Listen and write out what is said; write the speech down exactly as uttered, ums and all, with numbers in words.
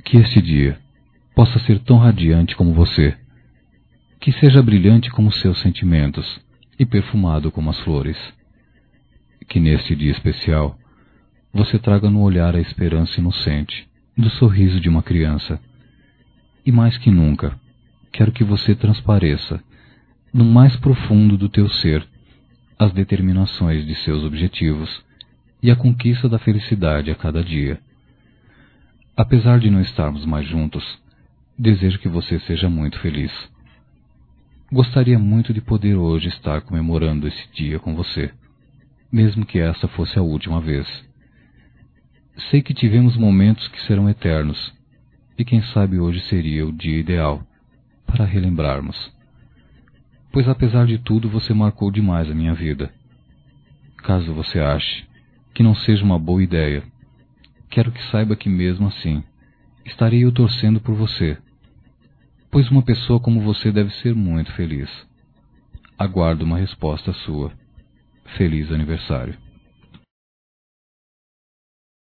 Que este dia possa ser tão radiante como você, que seja brilhante como seus sentimentos e perfumado como as flores. Que neste dia especial você traga no olhar a esperança inocente do sorriso de uma criança. E mais que nunca, quero que você transpareça, no mais profundo do teu ser, as determinações de seus objetivos e a conquista da felicidade a cada dia. Apesar de não estarmos mais juntos, desejo que você seja muito feliz. Gostaria muito de poder hoje estar comemorando esse dia com você, mesmo que essa fosse a última vez. Sei que tivemos momentos que serão eternos, e quem sabe hoje seria o dia ideal para relembrarmos. Pois apesar de tudo você marcou demais a minha vida. Caso você ache que não seja uma boa ideia, quero que saiba que mesmo assim estarei eu torcendo por você, pois uma pessoa como você deve ser muito feliz. Aguardo uma resposta sua. Feliz aniversário.